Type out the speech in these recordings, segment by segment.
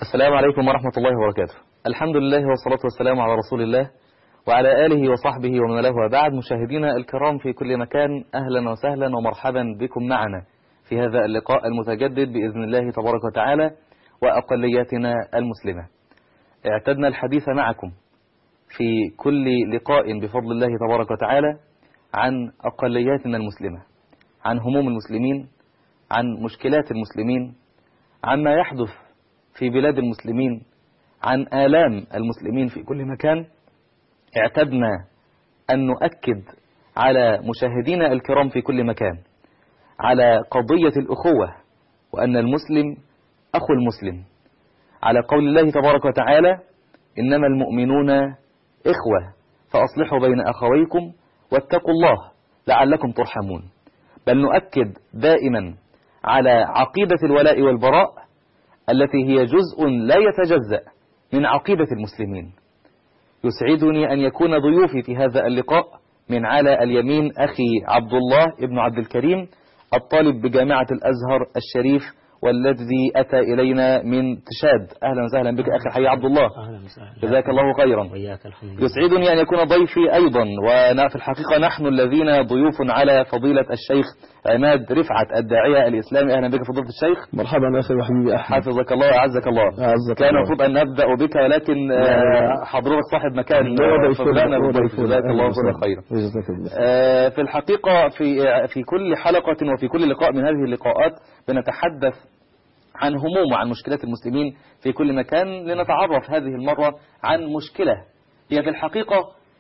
السلام عليكم ورحمة الله وبركاته. الحمد لله والصلاة والسلام على رسول الله وعلى آله وصحبه ومن له وبعد. مشاهدينا الكرام في كل مكان، أهلا وسهلا ومرحبا بكم معنا في هذا اللقاء المتجدد بإذن الله تبارك وتعالى وأقلياتنا المسلمة. اعتدنا الحديث معكم في كل لقاء بفضل الله تبارك وتعالى عن أقلياتنا المسلمة، عن هموم المسلمين، عن مشكلات المسلمين، عما يحدث في بلاد المسلمين، عن آلام المسلمين في كل مكان. اعتدنا أن نؤكد على مشاهدينا الكرام في كل مكان على قضية الأخوة، وأن المسلم أخو المسلم، على قول الله تبارك وتعالى: إنما المؤمنون إخوة فأصلحوا بين أخويكم واتقوا الله لعلكم ترحمون. بل نؤكد دائما على عقيدة الولاء والبراء التي هي جزء لا يتجزأ من عقيدة المسلمين. يسعدني أن يكون ضيوفي في هذا اللقاء من على اليمين أخي عبد الله ابن عبد الكريم، الطالب بجامعة الأزهر الشريف والذي أتى إلينا من تشاد. أهلا وسهلا بك أخي حي عبد الله. جزاك الله خيرا. يسعدني أن يكون ضيفي أيضا، وفي الحقيقة نحن الذين ضيوف على فضيلة الشيخ عماد رفعت الداعية الإسلامي. أهلا بك فضيلة الشيخ. مرحبا أخي وحبيبي أحمد. حفظك الله وأعزك الله. كان المفروض أن نبدأ بك، ولكن حضرتك صاحب مكان فبدأنا بالضيف. جزاك الله خيرا. في الحقيقة في كل حلقة وفي كل لقاء من هذه اللقاءات بنتحدث عن هموم وعن مشكلات المسلمين في كل مكان، لنتعرف هذه المرة عن مشكلة هي في الحقيقة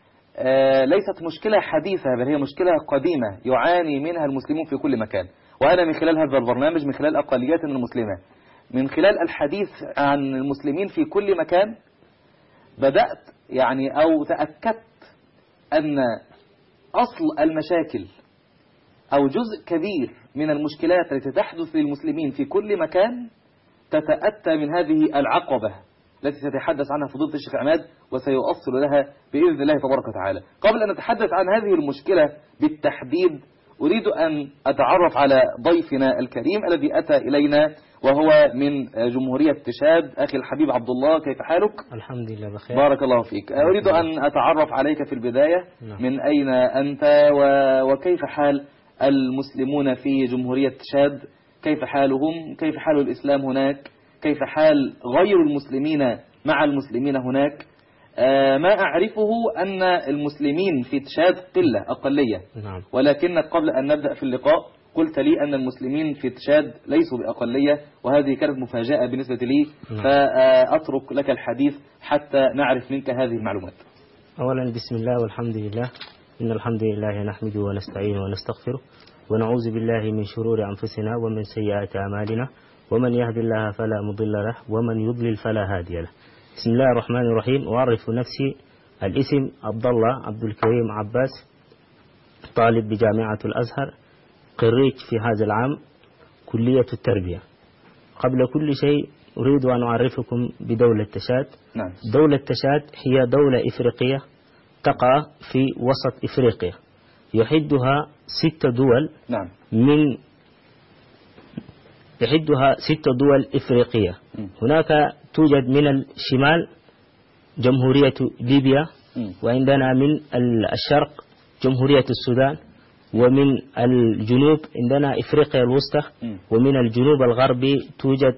ليست مشكلة حديثة، بل هي مشكلة قديمة يعاني منها المسلمون في كل مكان. وأنا من خلال هذا البرنامج، من خلال أقلياتنا المسلمة، من خلال الحديث عن المسلمين في كل مكان، بدأت أو تأكدت أن أصل المشاكل أو جزء كبير من المشكلات التي تحدث للمسلمين في كل مكان تتأتى من هذه العقبة التي تتحدث عنها فضيلة الشيخ عماد، وسيؤصل لها بإذن الله تبارك وتعالى. قبل أن نتحدث عن هذه المشكلة بالتحديد، أريد أن أتعرف على ضيفنا الكريم الذي أتى إلينا وهو من جمهورية تشاد. أخي الحبيب عبد الله، كيف حالك؟ الحمد لله بخير. بارك الله فيك. أريد أن أتعرف عليك في البداية. من أين أنت وكيف حال المسلمون في جمهورية تشاد؟ كيف حالهم؟ كيف حال الإسلام هناك؟ كيف حال غير المسلمين مع المسلمين هناك؟ ما أعرفه أن المسلمين في تشاد قلة أقلية، ولكنك قبل أن نبدأ في اللقاء قلت لي أن المسلمين في تشاد ليسوا بأقلية، وهذه كانت مفاجأة بالنسبة لي، فأترك لك الحديث حتى نعرف منك هذه المعلومات. أولا بسم الله والحمد لله، إن الحمد لله نحمده ونستعينه ونستغفره ونعوذ بالله من شرور أنفسنا ومن سيئات أعمالنا، ومن يهد الله فلا مضل له ومن يضلل فلا هادي له. بسم الله الرحمن الرحيم. وأعرف نفسي، الاسم عبد الله عبد الكريم عباس، طالب بجامعة الأزهر، خريج في هذا العام كلية التربية. قبل كل شيء أريد أن أعرفكم بدولة تشاد. دولة تشاد هي دولة إفريقية تقع في وسط إفريقيا، يحدها 6 دول. يحدها 6 دول إفريقية. هناك توجد من الشمال جمهورية ليبيا، وعندنا من الشرق جمهورية السودان، ومن الجنوب عندنا إفريقيا الوسطى، ومن الجنوب الغربي توجد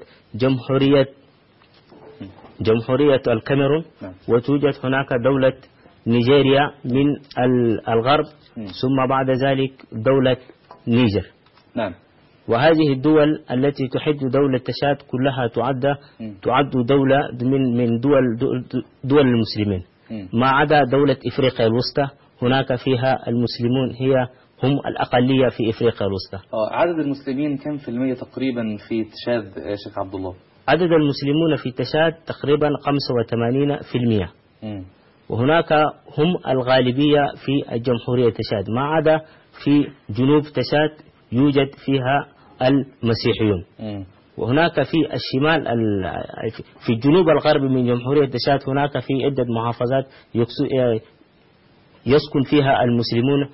جمهورية الكاميرون، وتوجد هناك دولة نيجيريا من الغرب، ثم بعد ذلك دولة نيجر. وهذه الدول التي تحد دولة تشاد كلها تعد دولة من دول المسلمين، ما عدا دولة إفريقيا الوسطى، هناك فيها المسلمون هم الأقلية في إفريقيا الوسطى. عدد المسلمين كم في المية تقريبا في تشاد شيخ عبد الله؟ عدد المسلمون في تشاد تقريبا 85%. وهناك هم الغالبية في الجمهورية تشاد، ما عدا في جنوب تشاد يوجد فيها المسيحيون. وهناك في الشمال في الجنوب الغربي من جمهورية تشاد هناك في عدة محافظات يسكن فيها المسلمون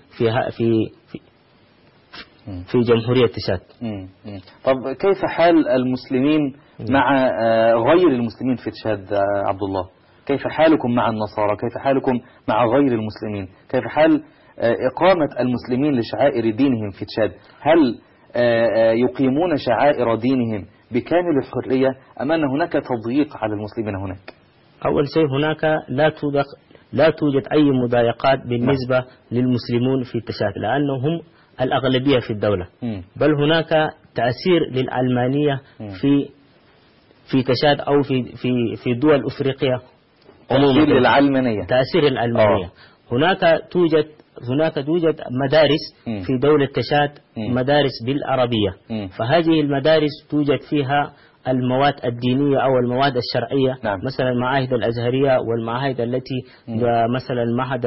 في جمهورية تشاد. طب كيف حال المسلمين مع غير المسلمين في تشاد عبد الله؟ كيف حالكم مع النصارى؟ كيف حالكم مع غير المسلمين؟ كيف حال إقامة المسلمين لشعائر دينهم في تشاد؟ هل يقيمون شعائر دينهم بكامل الحرية أم أن هناك تضييق على المسلمين هناك؟ أول شيء هناك لا توجد أي مضايقات بالنسبة للمسلمون في تشاد، لأنهم الأغلبية في الدولة. بل هناك تأثير للعلمانية في تشاد أو في دول أفريقيا عموما. تأثير العلمانية. هناك توجد مدارس في دولة تشاد، مدارس بالعربية. فهذه المدارس توجد فيها المواد الدينية أو المواد الشرعية. مثلا المعاهد الأزهرية والمعاهد التي مثلا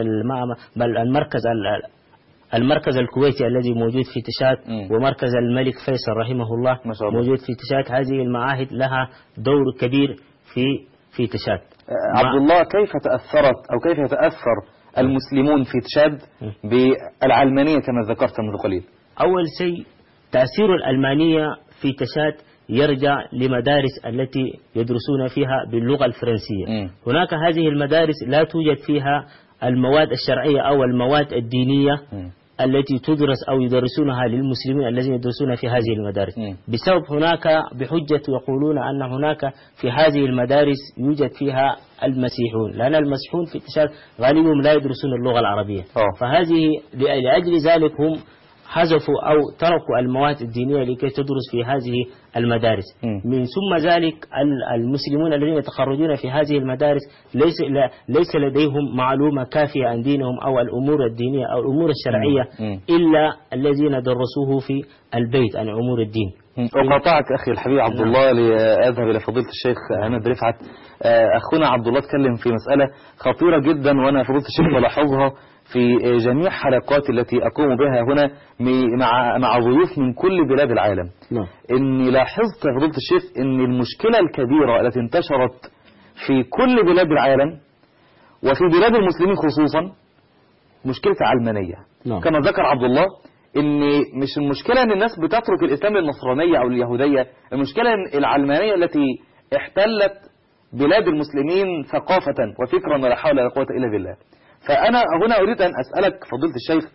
المركز الكويتي الذي موجود في تشاد، ومركز الملك فيصل رحمه الله موجود في تشاد. هذه المعاهد لها دور كبير في تشاد. عبد الله، كيف تأثرت أو كيف يتأثر المسلمون في تشاد بالعلمانية كما ذكرت منذ قليل؟ أول شيء تأثير العلمانية في تشاد يرجع لمدارس التي يدرسون فيها باللغة الفرنسية. هناك هذه المدارس لا توجد فيها المواد الشرعية أو المواد الدينية التي تدرس أو يدرسونها للمسلمين الذين يدرسون في هذه المدارس. بسبب هناك بحجة يقولون أن هناك في هذه المدارس يوجد فيها المسيحون، لأن المسيحون في تشاد غالبهم لا يدرسون اللغة العربية. فهذه لأجل ذلك هم حذفوا أو تركوا المواد الدينية لكي تدرس في هذه المدارس. من ثم ذلك المسلمون الذين يتخرجون في هذه المدارس ليس لديهم معلومة كافية عن دينهم أو الأمور الدينية أو الأمور الشرعية إلا الذين درسوه في البيت عن أمور الدين. أقاطعك أخي الحبيب عبد الله لأذهب إلى فضيلة الشيخ عماد رفعت. أخونا عبد الله تكلم في مسألة خطيرة جدا، وأنا فضيلة الشيخ بلاحظها في جميع حلقات التي أقوم بها هنا مع ضيوف من كل بلاد العالم. إني لاحظت فضيلة الشيخ إن المشكلة الكبيرة التي انتشرت في كل بلاد العالم وفي بلاد المسلمين خصوصا مشكلة علمانية. كما ذكر عبد الله، إن مش المشكلة إن الناس بتترك الإسلام للنصرانية أو اليهودية، المشكلة إن العلمانية التي احتلت بلاد المسلمين ثقافة وفكرا ولا حول ولا قوة إلا بالله. فأنا هنا أريد أن أسألك فضيلة الشيخ،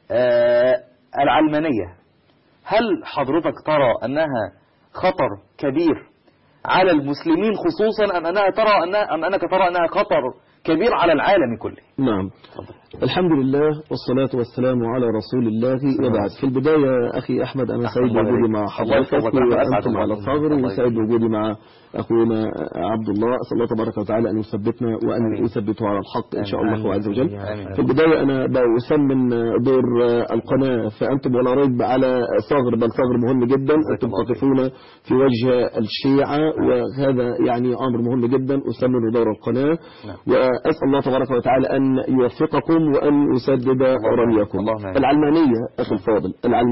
العلمانية هل حضرتك ترى أنها خطر كبير على المسلمين خصوصا أم أنك ترى أنها خطر كبير على العالم كله؟ نعم، الحمد لله والصلاة والسلام على رسول الله وبعد. في البداية أخي أحمد، أنا سعيد بوجودي مع حضرتك وأنتم على الثغر، وسعيد بوجودي مع أخونا عبد الله. أسأل الله تبارك وتعالى أن يثبتنا وأن يثبته على الحق إن شاء الله عز وجل. في البداية أنا بأسمن دور القناة، فأنتم ولا ريب على ثغر، بل ثغر مهم جدا. أنتم تقفون في وجه الشيعة، وهذا يعني أمر مهم جدا. أسمن دور القناة وأسأل الله تبارك وتعالى أن يوفقكم وأن يسدد رميكم. العلمانية أخي الفاضل،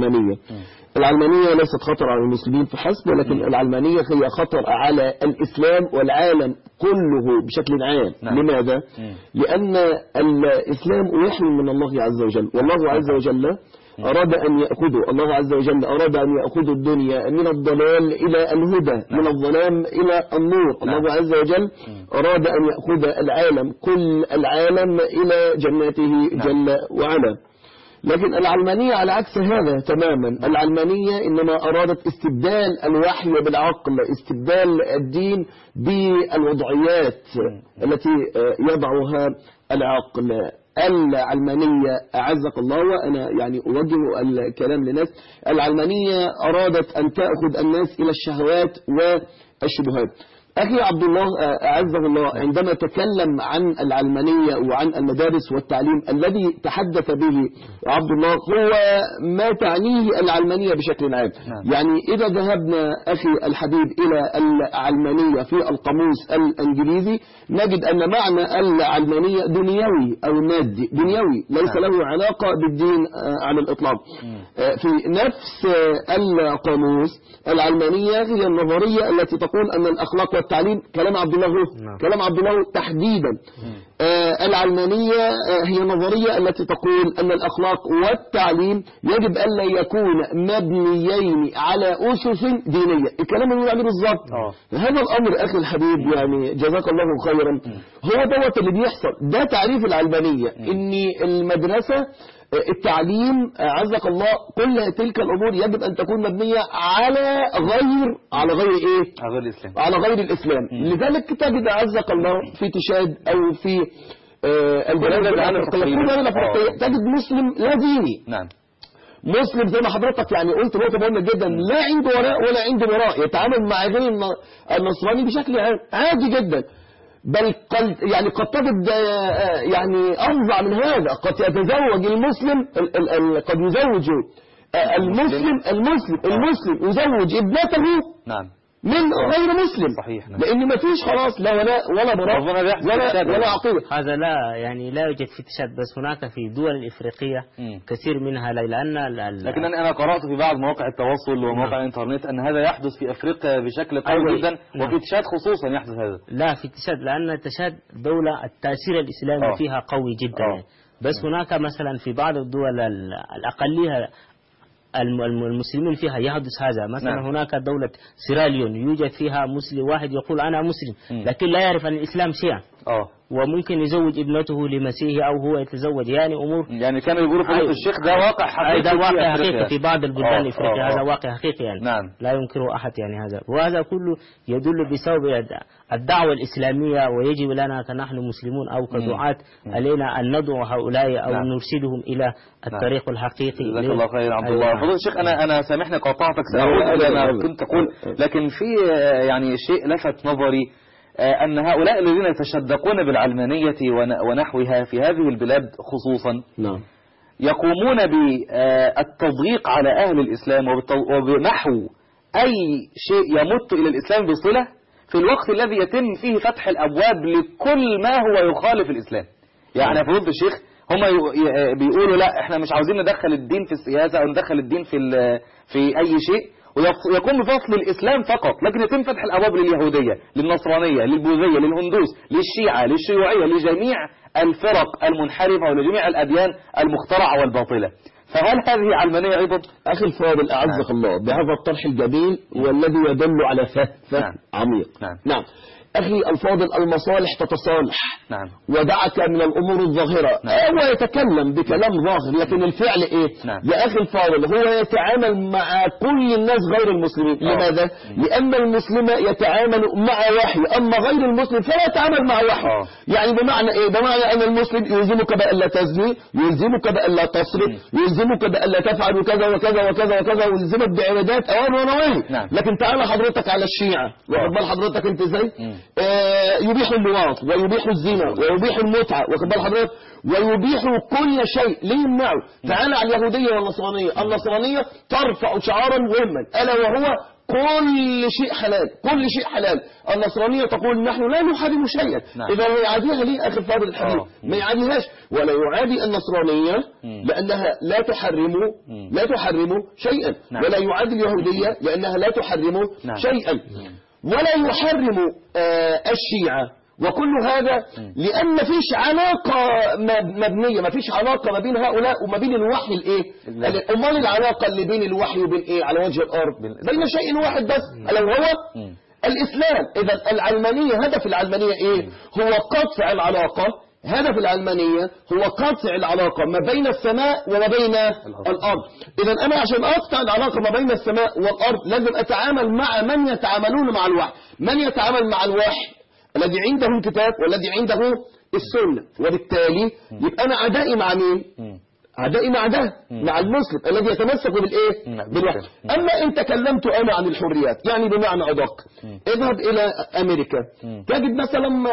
العلمانية ليست خطر على المسلمين فحسب، ولكن العلمانية هي خطر على الإسلام والعالم كله بشكل عام. لماذا؟ لأن الإسلام وحي من الله عز وجل، والله عز وجل أراد أن يأخذوا، الله عز وجل أراد أن يأخذوا الدنيا من الضلال إلى الهدى، من الظلام إلى النور. الله عز وجل أراد أن يأخذ العالم، كل العالم إلى جناته جل وعلا. لكن العلمانية على عكس هذا تماما. العلمانية إنما أرادت استبدال الوحي بالعقل، استبدال الدين بالوضعيات التي يضعها العقل. العلمانية أعزك الله، وأنا يعني أوجه الكلام للناس، العلمانية أرادت أن تأخذ الناس إلى الشهوات والشبهات. أخي عبد الله أعزه الله عندما تكلم عن العلمانية وعن المدارس والتعليم الذي تحدث به عبد الله هو ما تعنيه العلمانية بشكل عام. يعني إذا ذهبنا أخي الحبيب إلى العلمانية في القاموس الإنجليزي نجد أن معنى العلمانية دنيوي أو مادي، دنيوي ليس له علاقة بالدين على الإطلاق. في نفس القاموس العلمانية هي النظرية التي تقول أن الأخلاق والتعليم، كلام عبد الله كلام عبد الله تحديدا، العلمانية هي نظرية التي تقول أن الأخلاق والتعليم يجب ألا يكون مبنيين على أسس دينية. الكلام اللي يعني بالظبط هذا الأمر أخي الحبيب، يعني جزاك الله خيرا، هو دوت اللي بيحصل. ده تعريف العلمانية، إن المدرسة التعليم عزك الله كل تلك الأمور يجب أن تكون مبنية على غير إيه؟ على غير الإسلام. لذلك تجد عزك الله في تشاد أو في البلاد الأفريقية تجد مسلم لا ديني. نعم. مسلم زي ما حضرتك يعني قلت نقطة مهمة جدا، لا عنده وراء ولا عنده وراء، يتعامل مع غير النصراني بشكل عادي جدا، بل قد تجد يعني أفظع من هذا، قد يتزوج المسلم قد يزوج المسلم يزوج ابنته نعم من غير مسلم. صحيح. نعم. لأن ما فيش خلاص لا ولا براء ولا عقيدة. هذا لا يوجد في تشاد، بس هناك في دول الإفريقية كثير منها لكن أنا قرأت في بعض مواقع التواصل ومواقع الإنترنت أن هذا يحدث في أفريقيا بشكل قوي جدا، وفي تشاد خصوصا يحدث هذا. لا في تشاد، لأن تشاد دولة التأثير الإسلامي فيها قوي جدا. بس هناك مثلا في بعض الدول الأقلية المسلمين فيها يحدث هذا. مثلا هناك دولة سيراليون يوجد فيها مسلم واحد يقول أنا مسلم، لكن لا يعرف عن الإسلام شيئا، وممكن يزوج ابنته لمسيحي أو هو يتزوج، يعني أمور يعني كانوا يقولوا في الشيخ ده واقع حقيقي. ده واقع حقيقي في بعض البلدان الإفريقية. هذا واقع حقيقي يعني. نعم. لا ينكره أحد يعني هذا، وهذا كله يدل بسبب الدعوة الإسلامية، ويجب لنا كنحن مسلمون أو كدعاة علينا أن ندعو هؤلاء أو نرشدهم إلى الطريق الحقيقي. جزاك الله خير عبد الله. فضيلة الشيخ أنا سامحني قاطعتك، سأقول أنا كنت أقول، لكن في يعني شيء لفت نظري، أن هؤلاء الذين يتشدقون بالعلمانية ونحوها في هذه البلاد خصوصا يقومون بالتضييق على أهل الإسلام وبنحو أي شيء يمت إلى الإسلام بصلة، في الوقت الذي يتم فيه فتح الأبواب لكل ما هو يخالف الإسلام. يعني فضيلة الشيخ هم بيقولوا لا احنا مش عاوزين ندخل الدين في السياسة أو ندخل الدين في أي شيء، ويقوم بفصل الإسلام فقط، لكن يتم فتح الأبواب لليهودية، للنصرانية، للبوذية، للهندوس، للشيعة، للشيوعية، لجميع الفرق المنحرفة ولجميع الأديان المخترعة والباطلة. فهل هذه علمانية أيضا؟ أخي الفاضل أعزك الله بهذا الطرح الجميل والذي يدل على فهم عميق. نعم أخي الفاضل، المصالح تتصالح. ودعك من الأمور الظاهرة. هو يتكلم بكلام ظاهر، لكن الفعل إيه؟ يا أخي الفاضل هو يتعامل مع كل الناس غير المسلمين. لماذا؟ لأن المسلم يتعامل مع وحي، أما غير المسلم فلا يتعامل مع وحي. يعني بمعنى إيه؟ بمعنى أن المسلم يلزمك بألا تزني، يلزمك بألا تصرف، يلزمك بألا تفعل كذا وكذا وكذا وكذا، ويلزمك بعبادات أوامر ونواهي. لكن تعالى حضرتك على الشيعة، واخد بال حضرتك أنت إزاي؟ يبيح اللواط ويبيح الزنا ويبيح المتعة، واخد بال حضرتك، ويبيح كل شيء. ليه يمنعه؟ تعالى على اليهودية والنصرانية. النصرانية ترفع شعارا مهما ألا وهو كل شيء حلال، كل شيء حلال. النصرانية تقول نحن لا نحرم شيئا. إذا يعاديها ليه أخي الفاضل الحبيب؟ ما يعاديهاش، ولا يعادي النصرانية لأنها لا تحرم شيئا، ولا يعادي اليهودية لأنها لا تحرم شيئا، ولا يحرم الشيعة. وكل هذا لأن ما فيش علاقة مبنية، ما فيش علاقة ما بين هؤلاء وما بين الوحي الإيه؟ أمال العلاقة اللي بين الوحي وبين إيه على وجه الأرض؟ بين شيء واحد بس، ألا وهو الإسلام. إذا العلمانية، هدف العلمانية إيه؟ هو قطع العلاقة. هدف العلمانية هو قطع العلاقة ما بين السماء وما بين الأرض. إذا أنا عشان أقطع العلاقة ما بين السماء والأرض لازم أتعامل مع من يتعاملون مع الوحي. من يتعامل مع الوحي؟ الذي عنده الكتاب والذي عنده السنة. وبالتالي يبقى أنا عدائي مع مين؟ عدائي مع ده، مع المسلم الذي يتمسك بالإيه؟ بالوحي. أما إن تكلمت أنا عن الحريات، يعني بمعنى أدق، اذهب إلى أمريكا تجد مثلا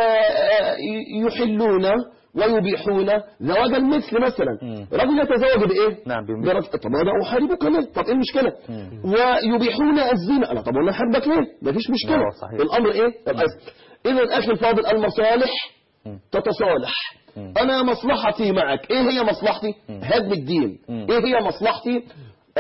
يحلون ويبيحون زواج المثل مثلا. رجل يتزوج بإيه؟ طب أنا أحاربك ليه؟ طب إيه المشكلة؟ ويبيحون الزنا. لا طب أنا أحاربك ليه؟ مفيش مشكلة. الأمر إيه؟ إذا أخي الفاضل المصالح تتصالح. أنا مصلحتي معك، إيه هي مصلحتي؟ هدم الدين. إيه هي مصلحتي؟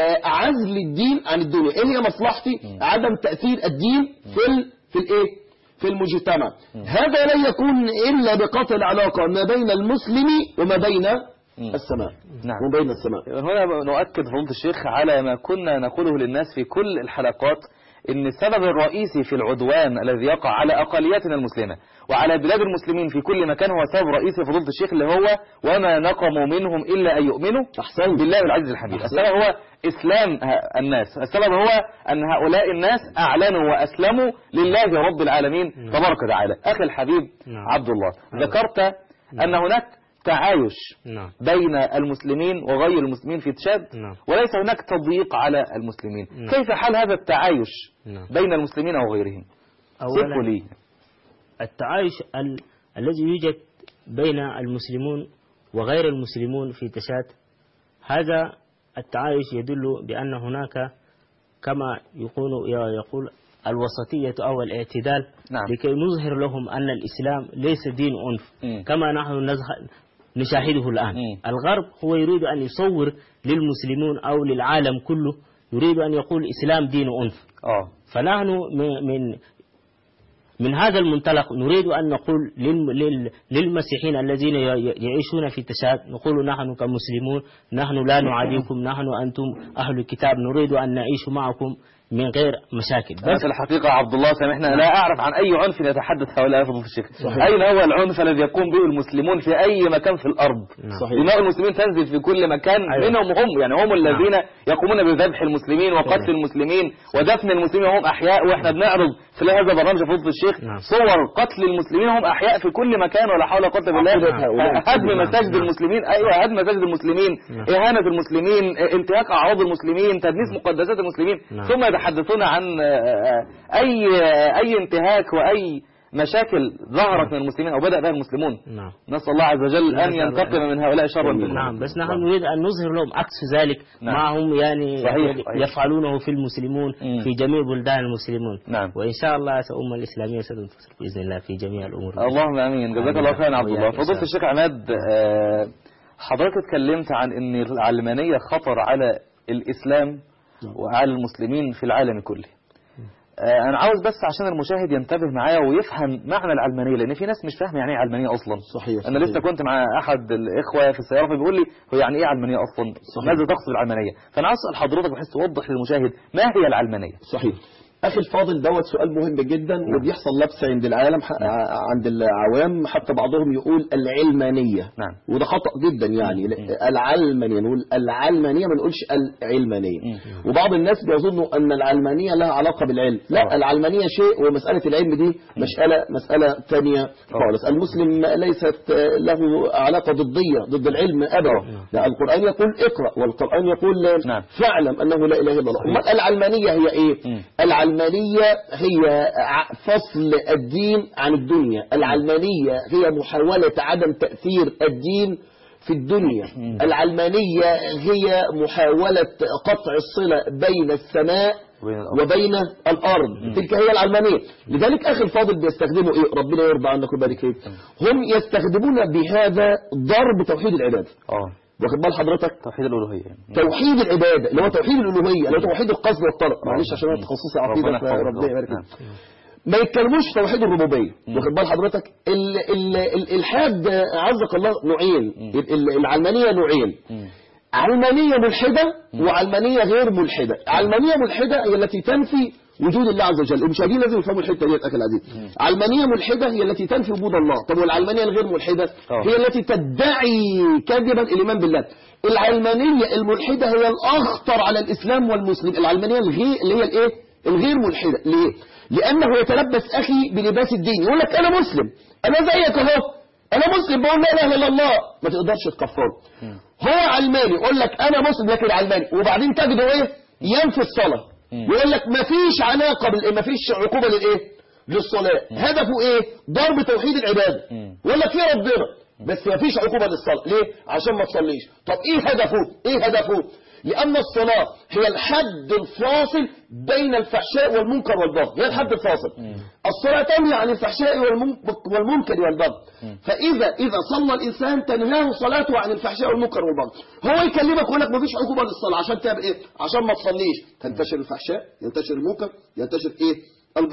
عزل الدين عن الدنيا. إيه هي مصلحتي؟ عدم تأثير الدين في الإيه؟ في المجتمع. هذا لا يكون إلا بقطع العلاقة ما بين المسلم وما بين السماء. نعم. وما بين السماء. هنا نؤكد فضيلة الشيخ على ما كنا نقوله للناس في كل الحلقات، إن السبب الرئيسي في العدوان الذي يقع على أقلياتنا المسلمة وعلى بلاد المسلمين في كل مكان هو سبب رئيسي فضيلة الشيخ، اللي هو وما نقموا منهم إلا أن يؤمنوا بالله العزيز الحميد. السبب هو إسلام الناس، السبب هو أن هؤلاء الناس أعلنوا وأسلموا لله رب العالمين تبارك وتعالى. أخي الحبيب عبد الله، ذكرت أن هناك تعايش بين المسلمين وغير المسلمين في تشاد، وليس هناك تضييق على المسلمين. كيف حال هذا التعايش بين المسلمين وغيرهم؟ أولا التعايش الذي يوجد بين المسلمون وغير المسلمون في تشاد، هذا التعايش يدل بأن هناك كما يقول الوسطية أو الاعتدال. نعم. لكي نظهر لهم أن الإسلام ليس دين عنف كما نحن نشاهده الآن. الغرب هو يريد أن يصور للمسلمون أو للعالم كله، يريد أن يقول الإسلام دين عنف. فنحن من هذا المنطلق نريد أن نقول للمسيحيين الذين يعيشون في تشاد، نقول نحن كمسلمون نحن لا نعاديكم، نحن أنتم أهل الكتاب نريد أن نعيش معكم من غير مشاكل. بس الحقيقة عبد الله سامحنا، لا أعرف عن أي عنف يتحدث هؤلاء فضيلة الشيخ. أين هو العنف الذي يقوم به المسلمون في أي مكان في الأرض؟ دماء المسلمين تنزل في كل مكان. منهم هم، يعني هم الذين يقومون بذبح المسلمين وقتل المسلمين ودفن المسلمين وهم أحياء، وإحنا بنعرض في هذا البرنامج فضيلة الشيخ صور قتل المسلمين وهم أحياء في كل مكان، ولا حول ولا قوة بالله. هدم مساجد المسلمين، أيوة هدم مساجد المسلمين، إهانة المسلمين، انتهاك أعراض المسلمين، تدنيس مقدسات المسلمين، ثم يتحدثون عن أي انتهاك وأي مشاكل ظهرت من المسلمين أو بدأ بها المسلمون. نسأل الله عز وجل أن ينتقم من هؤلاء شرا منهم. بس نحن نريد أن نظهر لهم عكس ذلك معهم، يعني صحيح. يفعلونه في المسلمون في جميع بلدان المسلمون. وإن شاء الله الأمة الإسلامية ستنتصر بإذن الله في جميع الأمور. اللهم آمين. جزاك الله خيرا عبد الله. فضيلة الشيخ عماد، حضرتك اتكلمت عن أن العلمانية خطر على الإسلام وعلى المسلمين في العالم كله. أنا عاوز بس عشان المشاهد ينتبه معايا ويفهم معنى العلمانية، لأن في ناس مش فاهمة يعني إيه علمانية أصلا. صحيح. أنا لسه كنت مع أحد الإخوة في السيارة فبيقول لي هو يعني إيه علمانية أصلا؟ ماذا تقصد العلمانية؟ فأنا عاوز أسأل حضرتك بحيث توضح للمشاهد ما هي العلمانية. صحيح. أخي الفاضل، دوت سؤال مهم جدا وبيحصل لبس عند العالم، عند العوام، حتى بعضهم يقول العلمانية. وده خطأ جدا، يعني العلمانية نقول العلمانية، ما نقولش العلمانية. وبعض الناس بيظنوا أن العلمانية لها علاقة بالعلم. لا، العلمانية شيء ومسألة العلم دي مسألة ثانية خالص. المسلم ليست له علاقة ضدية ضد العلم أبدا. لا، القرآن يقول اقرأ، والقرآن يقول فاعلم أنه لا إله إلا الله. العلمانية هي إيه؟ العلمانية هي فصل الدين عن الدنيا. العلمانية هي محاولة عدم تأثير الدين في الدنيا. العلمانية هي محاولة قطع الصلة بين السماء وبين الأرض. تلك هي العلمانية. لذلك أخي الفاضل بيستخدموا إيه؟ ربنا يرضى عنك ويبارك فيك. هم يستخدمون بهذا ضرب توحيد العبادة. واخد بال حضرتك؟ توحيد الألوهية. توحيد العبادة اللي هو توحيد الألوهية، اللي هو توحيد القصد والطلب. معلش عشان انا تخصصي عقيدة، فربنا يبارك فيك. ما يتكلموش في توحيد الربوبية. واخد بال حضرتك؟ الإلحاد عزك الله نوعين. العلمانية نوعين، علمانية ملحدة وعلمانية غير ملحدة. علمانية ملحدة هي التي تنفي وجود الله عز وجل. المشاهدين لازم يفهموا الحته دي اخي العزيز. علمانيه ملحده هي التي تنفي وجود الله. طب والعلمانيه الغير ملحده هي التي تدعي كذبا الايمان بالله. العلمانيه الملحده هي الاخطر على الاسلام والمسلم. العلمانيه اللي هي الايه؟ الغير ملحده. ليه؟ لانه يتلبس اخي بلباس الدين، يقول لك انا مسلم، انا زيك اهو، انا مسلم بقول لا اله الا الله، ما تقدرش تكفره. هو علماني يقول لك انا مسلم لكن علماني، وبعدين تجده ايه؟ ينفي الصلاه، ويقول لك ما فيش علاقه ما فيش عقوبه للايه؟ للصلاه. هدفه ايه؟ ضرب توحيد العباده. يقول لك في ربنا بس ما فيش عقوبه للصلاه. ليه؟ عشان ما تصليش. طب ايه هدفه؟ ايه هدفه؟ لأن الصلاة هي الحد الفاصل بين الفحشاء والمنكر والبغي، هي الحد الفاصل. الصلاة تنهي عن الفحشاء والمنكر والبغي. فإذا صلى الإنسان تنهاه صلاته عن الفحشاء والمنكر والبغي. هو يكلمك ويقول لك ما فيش عقوبة للصلاة عشان تعمل إيه؟ عشان ما تصليش، تنتشر الفحشاء، ينتشر المنكر، ينتشر إيه؟ البغي.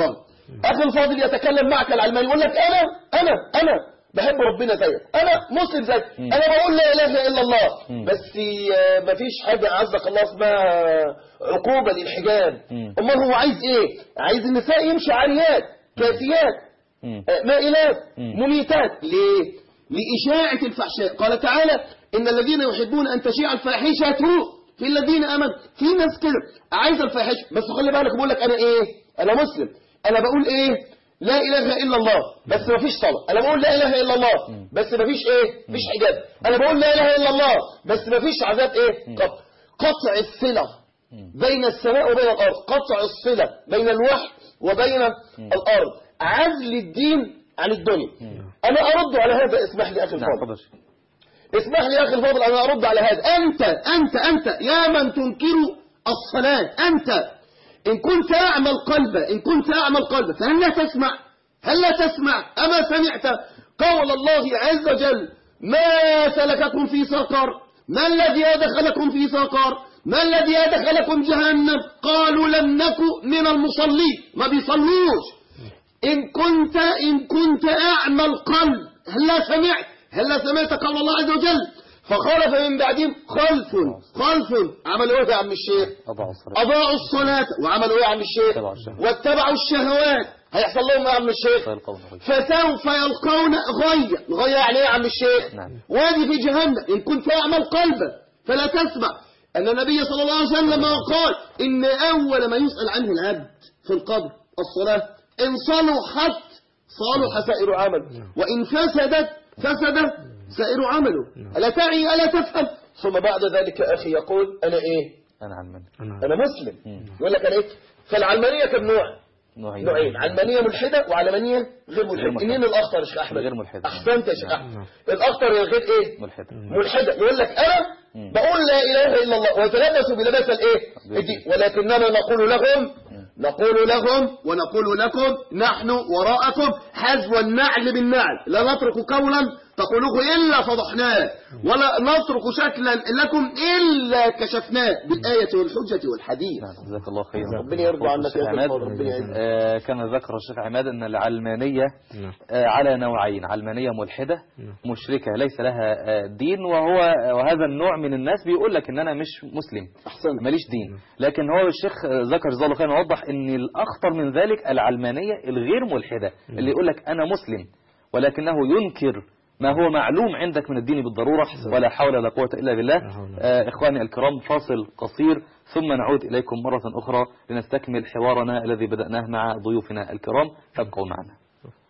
أخي الفاضل يتكلم معك العلماني يقول لك أنا بحب ربنا زيك، أنا مسلم زيك، أنا بقول لا إله إلا الله، بس مفيش حاجة عزك الله اسمها عقوبة للحجاب. أمال هو عايز إيه؟ عايز النساء يمشي عاريات كاسيات مائلات مميتات. ليه؟ لإشاعة الفحشاء. قال تعالى إن الذين يحبون أن تشيع الفاحشة في الذين آمنوا. في ناس كده عايزة الفاحشة، بس خلي بالك بقول لك أنا إيه؟ أنا مسلم، أنا بقول إيه؟ لا إله إلا الله بس ما فيش صلاة. أنا بقول لا إله إلا الله بس ما فيش إيه؟ مفيش حجاب. أنا بقول لا إله إلا الله بس ما فيش عذاب إيه؟ قطع الصلة بين السماء وبين الأرض، قطع الصلة بين الوحي وبين الأرض، عزل الدين عن الدنيا. أنا أرد على هذا. اسمح لي أخي الفاضل، اسمح لي أخي الفاضل، أنا أرد على هذا. أنت يا من تنكر الصلاة، أنت إن كنت أعمى القلب فهل لا تسمع أما سمعت قول الله عز وجل ما سلككم في سقر، ما الذي أدخلكم في سقر، ما الذي أدخلكم جهنم، قالوا لم نكن من المصلين، ما بيصلوش. إن كنت أعمى القلب هل لا سمعت قول الله عز وجل فخلف من بعدهم خلف عملوا ايه يا عم الشيخ؟ أضاعوا الصلاة. وعملوا ايه يا عم الشيخ؟ واتبعوا الشهوات. هيحصل لهم ايه يا عم الشيخ؟ فسوف يلقون غية يعني ايه يا عم الشيخ؟ وادي في جهنم. إن كنت أعمى القلب فلا تسمع أن النبي صلى الله عليه وسلم قال إن أول ما يسأل عنه العبد في القبر الصلاة، إن صلحت صالح سائر عمل، وإن فسد سائر عمله. ألا تعي ألا تفهم؟ ثم بعد ذلك أخي يقول أنا إيه؟ أنا مسلم. يقول لك أنا إيه؟ فالعلمانية كم نوعين، علمانية ملحدة وعلمانية غير ملحدة. منين الأخطر يا شيخ أحمد؟ غير ملحدة. أحسنت يا شيخ أحمد. الأخطر هي غير إيه؟ ملحدة. يقول لك أنا بقول لا إله إلا الله ويتلبسوا بلباس الإيه؟ الدين، ولكننا نقول لهم ونقول لكم نحن وراءكم حذو النعل بالنعل، لا نترك قولا تقولوه إلا فضحناه، ولا نترك شكلا لكم إلا كشفناه بالآية والحجة والحديث. جزاك الله خيرا. ربنا يرضى عنك يا عماد. كما ذكر الشيخ عماد أن العلمانية على نوعين، علمانية ملحدة مشركة ليس لها دين، وهذا النوع من الناس بيقول لك إن أنا مش مسلم ماليش دين. لكن هو الشيخ ذكر جزاه الله خيرا ووضح أن الأخطر من ذلك العلمانية الغير ملحدة اللي يقول لك أنا مسلم ولكنه ينكر ما هو معلوم عندك من الدين بالضرورة. ولا حول ولا قوة إلا بالله. إخواني الكرام، فاصل قصير ثم نعود إليكم مرة أخرى لنستكمل حوارنا الذي بدأناه مع ضيوفنا الكرام، فابقوا معنا.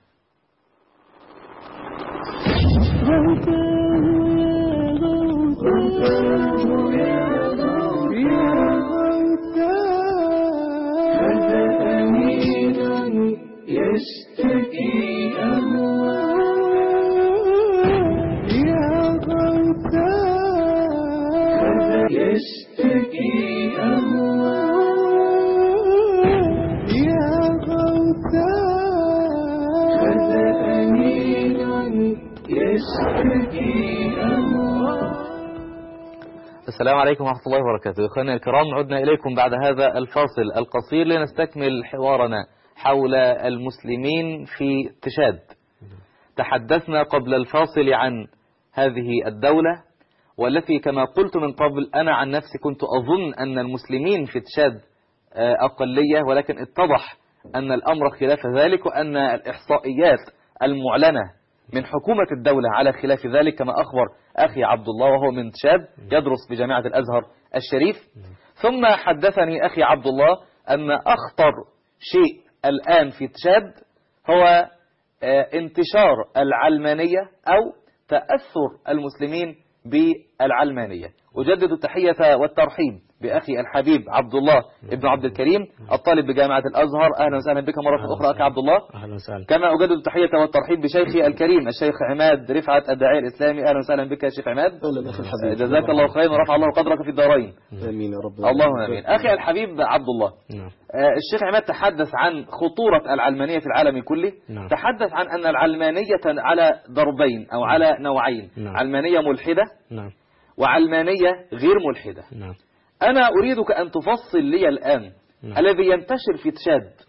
السلام عليكم ورحمة الله وبركاته. إخواني الكرام، عدنا إليكم بعد هذا الفاصل القصير لنستكمل حوارنا حول المسلمين في تشاد. تحدثنا قبل الفاصل عن هذه الدولة والتي كما قلت من قبل أنا عن نفسي كنت أظن أن المسلمين في تشاد أقلية، ولكن اتضح أن الأمر خلاف ذلك، وأن الإحصائيات المعلنة من حكومة الدولة على خلاف ذلك، كما أخبر أخي عبد الله وهو من تشاد يدرس بجامعة الأزهر الشريف. ثم حدثني أخي عبد الله أن أخطر شيء الآن في تشاد هو انتشار العلمانية أو تأثر المسلمين بالعلمانية. أجدد التحية والترحيب بأخي الحبيب عبد الله ابن عبد الكريم الطالب بجامعة الأزهر. أهلا وسهلا بك مرة أخرى أخي عبد الله. أهلا وسهلا. كما أجدد التحية والترحيب بشيخي الكريم الشيخ عماد رفعت الداعية الإسلامي. أهلا وسهلا بك يا شيخ عماد. جزاك الله خيرا ورفع الله قدرك في الدارين. آمين يا رب. اللهم آمين. أخي الحبيب عبد الله، الشيخ عماد تحدث عن خطورة العلمانية في العالم كله. تحدث عن أن العلمانية على ضربين أو على نوعين، علمانية ملحدة وعلمانية غير ملحدة. أنا أريدك أن تفصل لي الآن الذي ينتشر في تشاد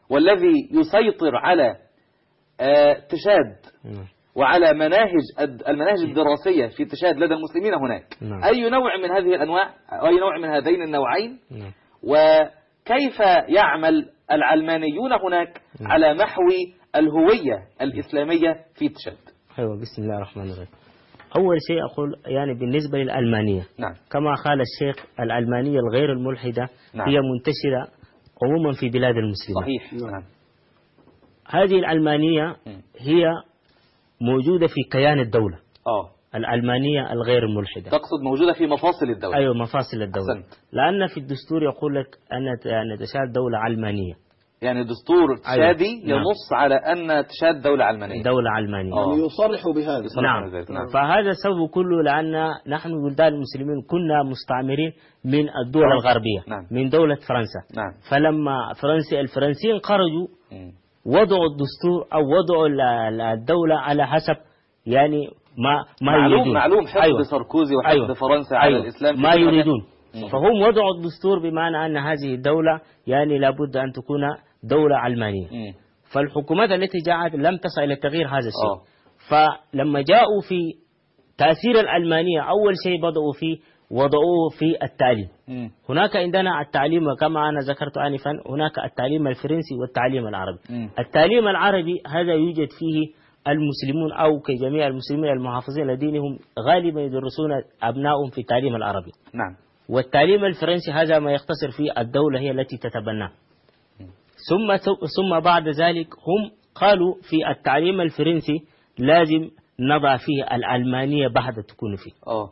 والذي يسيطر على تشاد وعلى المناهج الدراسية في تشاد لدى المسلمين هناك. أي نوع من هذه الأنواع، أي نوع من هذين النوعين، وكيف يعمل العلمانيون هناك على محو الهوية الإسلامية في تشاد؟ أيوة، بسم الله الرحمن الرحيم. أول شيء أقول يعني بالنسبة للألمانية، كما قال الشيخ، الألمانية الغير الملحدة هي منتشرة عموما في بلاد المسلمين. صحيح. هذه الألمانية هي موجودة في كيان الدولة. الألمانية الغير الملحدة تقصد موجودة في مفاصل الدولة؟ أيوة، مفاصل الدولة. أحسنت. لأن في الدستور يقول لك أن تشاد دولة علمانية، يعني دستور تشادي ينص على أن تشاد دولة علمانية. دولة علمانية. يعني يصرح بهذا. نعم. فهذا السبب كله لأن نحن بلدان المسلمين كنا مستعمرين من الدول الغربية. من دولة فرنسا. فلما الفرنسيين خرجوا وضعوا الدستور أو وضعوا الدولة على حسب يعني ما يريدون. معلوم حقد ساركوزي وحقد فرنسا على الإسلام ما يريدون. فهم وضعوا الدستور بمعنى أن هذه الدولة يعني لابد أن تكون دولة علمانية. فالحكومات التي جاءت لم تسعى إلى تغيير هذا الشيء. فلما جاءوا في تأثير الألمانية، أول شيء وضعوه في التعليم. هناك عندنا التعليم كما أنا ذكرت آنفا، هناك التعليم الفرنسي والتعليم العربي. التعليم العربي هذا يوجد فيه المسلمون أو كجميع المسلمين المحافظين لدينهم غالبا يدرسون أبنائهم في التعليم العربي. والتعليم الفرنسي هذا ما يختصر فيه الدولة هي التي تتبناه. ثم بعد ذلك هم قالوا في التعليم الفرنسي لازم نضع فيه الألمانية بعد تكون فيه.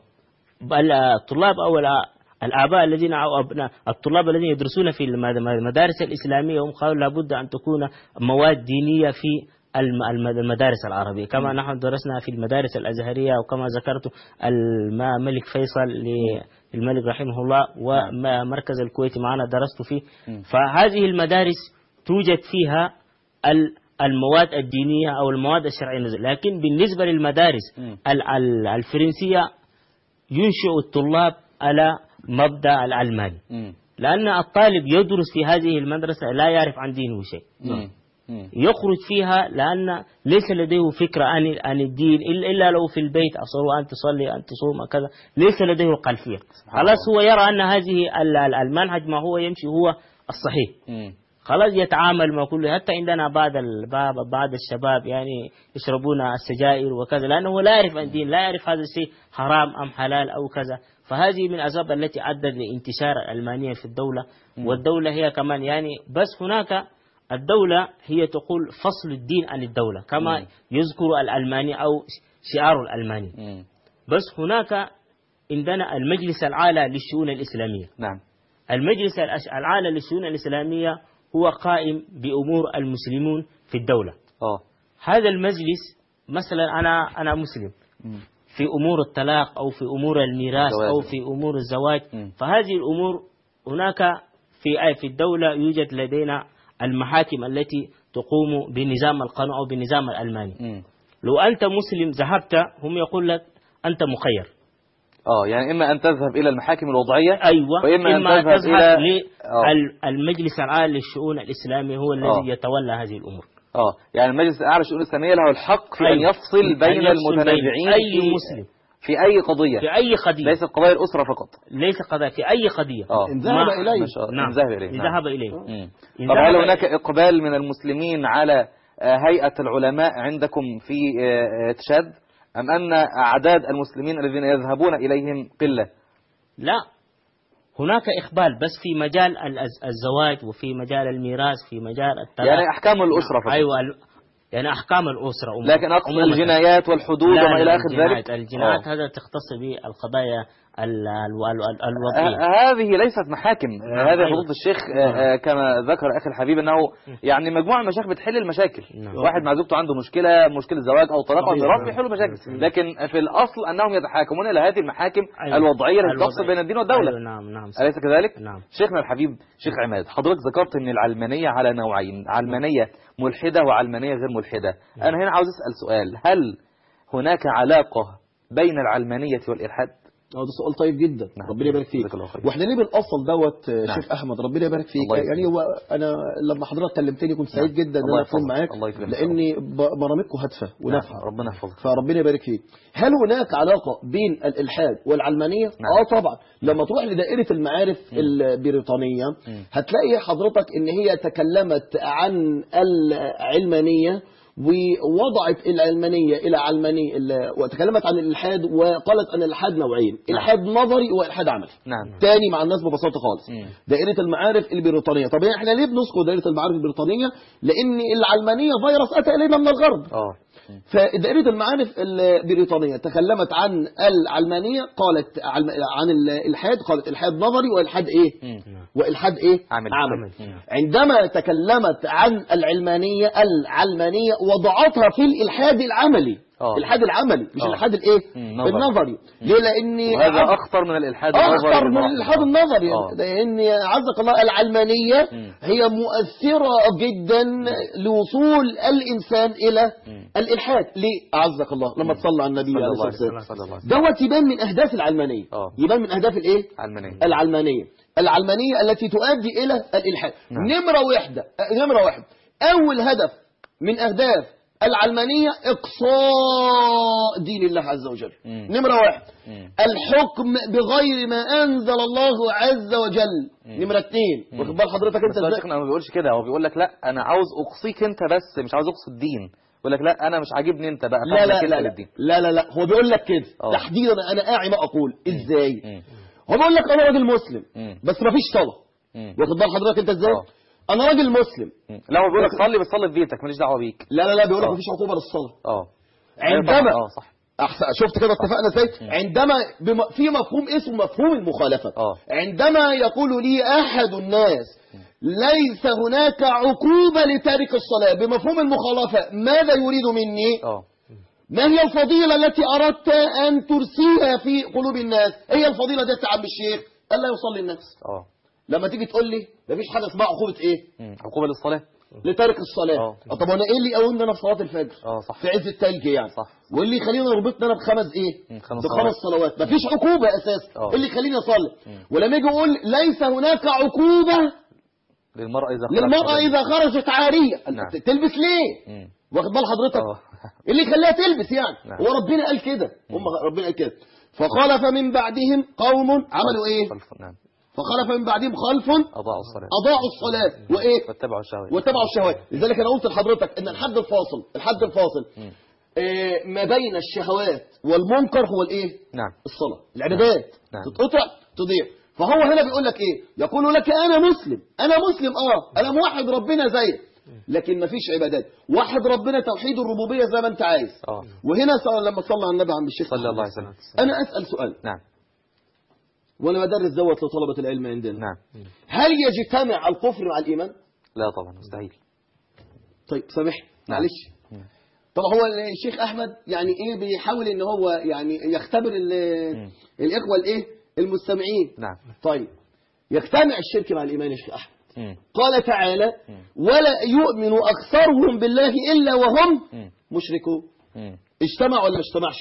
الطلاب أو الآباء الذين أو أبناء الطلاب الذين يدرسون في المدارس الإسلامية هم قالوا لابد أن تكون مواد دينية في المدارس العربية، كما نحن درسنا في المدارس الأزهرية، وكما ذكرت الملك فيصل للملك رحمه الله ومركز الكويت معنا درست فيه. فهذه المدارس توجد فيها المواد الدينية أو المواد الشرعية، لكن بالنسبة للمدارس الفرنسية ينشئ الطلاب على مبدأ العلماني، لأن الطالب يدرس في هذه المدرسة لا يعرف عن دينه شيء، يخرج فيها لأن ليس لديه فكرة عن الدين إلا لو في البيت أصلوا أن تصلي أن تصوم كذا، ليس لديه خلفية. خلاص هو يرى أن هذه المنهج ما هو يمشي هو الصحيح، خلاص يتعامل مع كله. حتى عندنا بعض الشباب يعني يشربون السجائر وكذا، لأنه لا يعرف عن دين، لا يعرف هذا الشيء حرام أم حلال أو كذا. فهذه من الأسباب التي أدت لانتشار الألمانية في الدولة. والدولة هي كمان يعني بس هناك الدولة هي تقول فصل الدين عن الدولة كما يذكر الألماني أو شعار الألماني. بس هناك عندنا المجلس العالي للشؤون الإسلامية. المجلس العالي للشؤون الإسلامية هو قائم بأمور المسلمون في الدولة. هذا المجلس مثلا أنا مسلم في أمور الطلاق أو في أمور الميراث أو في أمور الزواج، فهذه الأمور هناك في الدولة يوجد لدينا المحاكم التي تقوم بنظام القانون أو بنظام الألماني. لو أنت مسلم ذهبت هم يقول لك أنت مخير. يعني إما أن تذهب إلى المحاكم الوضعية، أيوة، وإما أن تذهب إلى المجلس العالي للشؤون الإسلامية هو الذي يتولى هذه الأمور. يعني المجلس الأعلى للشؤون الإسلامية له الحق في أن يفصل بين المتنازعين أي مسلم في أي قضية، ليس قضايا الأسرة فقط، ليس قضايا في أي قضية. إن ذهب إليه. نعم، ذهب إليه. طب هل هناك إقبال من المسلمين على هيئة العلماء عندكم في تشاد، أم أن أعداد المسلمين الذين يذهبون إليهم قلة؟ لا، هناك إقبال بس في مجال الزواج وفي مجال الميراث في مجال الطلاق، يعني أحكام الأسرة فقط. أيوة، يعني أحكام الأسرة لكن أقصد الجنايات والحدود وما إلى آخر ذلك. الجنايات هذا تختص بالقضايا الوضعية. هذه ليست محاكم. هذا فضيلة الشيخ كما ذكر أخي الحبيب أنه يعني مجموعة من المشايخ بتحل المشاكل. واحد مع زوجته عنده مشكلة زواج أو طلاق أو ميراث بيحلوا مشاكل، لكن في الأصل أنهم يتحاكمون إلى هذه المحاكم الوضعية التي تفصل بين الدين والدولة. نعم. أليس كذلك؟ نعم. شيخنا الحبيب شيخ عماد، حضرتك ذكرت أن العلمانية على نوعين، علمانية ملحدة وعلمانية غير ملحدة. أنا هنا عاوز أسأل سؤال، هل هناك علاقة بين العلمانية والإلحاد؟ ده سؤال طيب جدا. نعم. ربنا يبارك فيك. واحنا ليه بنأصل دوت نعم. شيخ احمد ربنا يبارك فيك. يعني هو انا لما حضرتك كلمتني كنت سعيد جدا ان انا اكون معاك، لاني برامجكم هادفه ونافعه. ربنا يحفظك. فربنا يبارك فيك. هل هناك علاقه بين الالحاد والعلمانيه؟ نعم. طبعا. لما تروح لدائره المعارف البريطانيه هتلاقي حضرتك ان هي تكلمت عن العلمانيه ووضعت العلمانية إلى علمانية، وتكلمت عن الإلحاد وقالت أن الإلحاد نوعين، إلحاد نظري وإلحاد عملي. نعم. تاني مع الناس ببساطة خالص. دائرة المعارف البريطانية. طب احنا ليه بنذكر دائرة المعارف البريطانية؟ لأن العلمانية فيروس أتى إلينا من الغرب. فدائرة المعارف البريطانية تكلمت عن العلمانية، قالت عن الإلحاد، قالت إلحاد نظري وإلحاد إيه؟ وإلحاد إيه؟ عملي. عندما تكلمت عن العلمانية وضعتها في الإلحاد العملي. الإلحاد العملي مش الإلحاد الإيه؟ النظري. ليه؟ لأن هذا أخطر من الإلحاد النظري. أخطر من الإلحاد النظري. لأن عزك الله العلمانية هي مؤثرة جدا لوصول الإنسان إلى الإلحاد. ليه؟ عزك الله لما تصلى على النبي عليه الصلاة والسلام دوت يبان من أهداف العلمانية. يبان من أهداف الإيه؟ العلمانية التي تؤدي إلى الإلحاد. نمرة واحدة أول هدف من أهداف العلمانية إقصاء دين الله عز وجل. نمرة واحد الحكم بغير ما أنزل الله عز وجل. نمرة اثنين واخد بال حضرتك انت ازاي؟ شيخنا ما بيقولش كده، هو بيقول لك لا أنا عاوز أقصيك أنت بس، مش عاوز أقصي الدين. يقول لك لا أنا مش عاجبني أنت بقى. لا هو بيقول لك كده تحديدا. أنا قاعد ما أقول إزاي. هو بيقول لك أنا راجل مسلم بس ما فيش صلاة. واخد بال حضرتك انت ازاي؟ انا راجل مسلم. لا هو بيقول لك صلي بس صلي في بيتك ماليش دعوه بيك. لا بيقول لك مفيش عقوبه للصلاه. عندما صح. شفت كده اتفقنا ازاي؟ عندما في مفهوم اسمه مفهوم المخالفه. عندما يقول لي احد الناس ليس هناك عقوبه لتارك الصلاه بمفهوم المخالفه، ماذا يريد مني؟ ما هي الفضيله التي اردت ان ترسيها في قلوب الناس؟ هي الفضيله دي يا عم الشيخ الا يصلي الناس. لما تيجي تقول لي مفيش حاجه اسمها عقوبه ايه؟ عقوبه للصلاه، لتارك الصلاه. طب انا ايه اللي يقومني انا في صلاه الفجر؟ صح. في عز التلج يعني. صح. واللي يخليني يربطني انا بخمس ايه؟ بخمس صلوات. مفيش عقوبه اساسا. ايه اللي يخليني اصلي؟ ولما يجي يقول ليس هناك عقوبه للمرأة إذا خرجت عارية. تلبس ليه؟ واخد بال حضرتك؟ ايه اللي يخليها تلبس يعني؟ هو ربنا قال كده. ربنا قال كده. فخلف من بعدهم قوم عملوا ايه؟ فخلف من بعدهم خلف أضاعوا الصلاة وإيه؟ واتبعوا الشهوات. لذلك أنا قلت لحضرتك إن الحد الفاصل ما بين الشهوات والمنكر هو الإيه؟ الصلاة. العبادات تتقطع تضيع. فهو هنا بيقول لك إيه؟ يقول لك أنا مسلم أنا موحد ربنا زيك، لكن ما فيش عبادات. وحد ربنا توحيد الربوبية زي ما أنت عايز. وهنا لما صلى على النبي عم الشيخ صلى الله عليه وسلم أنا أسأل سؤال. وانا بدرس دوت لطلبة العلم عندنا. هل يجتمع الكفر مع الإيمان؟ لا طبعا مستحيل. طيب سامحني معلش. طبعا هو الشيخ أحمد يعني ايه بيحاول ان هو يعني يختبر الإخوة الايه المستمعين. طيب يجتمع الشرك مع الإيمان يا شيخ أحمد؟ قال تعالى ولا يؤمن أكثرهم بالله إلا وهم مشركون. اجتمع ولا ما اجتمعش؟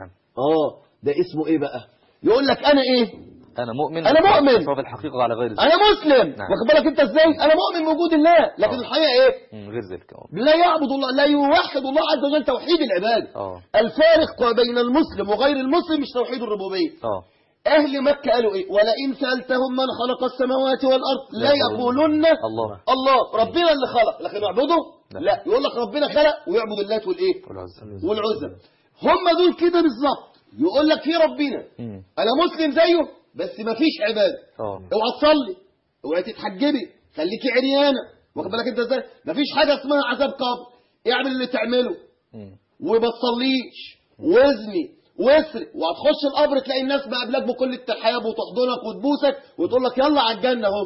ده اسمه ايه بقى؟ يقول لك انا ايه؟ انا مؤمن في الحقيقة على غير ذلك. انا مسلم. واخد بالك انت ازاي؟ انا مؤمن بوجود الله، لكن الحقيقة ايه؟ غير ذلك. لا يعبد الله، لا يوحد الله عز وجل توحيد العبادة. الفارق بين المسلم وغير المسلم مش توحيد الربوبية. اهل مكة قالوا ايه؟ ولئن سألتهم من خلق السماوات والارض لا يقولن الله. ربنا اللي خلق، لكن يعبده لا. يقول لك ربنا خلق ويعبد اللات والايه والعزى. هم دول كده بالظبط. يقول لك في ربنا انا مسلم زيه بس ما فيش عباده. اوعى تصلي، اوعى تتحجبي، خليكي عريانه. واخد بالك انت ازاي؟ ما فيش حاجه اسمها عذاب قبر. اعمل اللي تعمله وما تصليش واذني واسرق، وهتخش القبر تلاقي الناس مقابلاك بكل الترحاب وتحضنك وتبوسك وتقول لك يلا على الجنه اهو.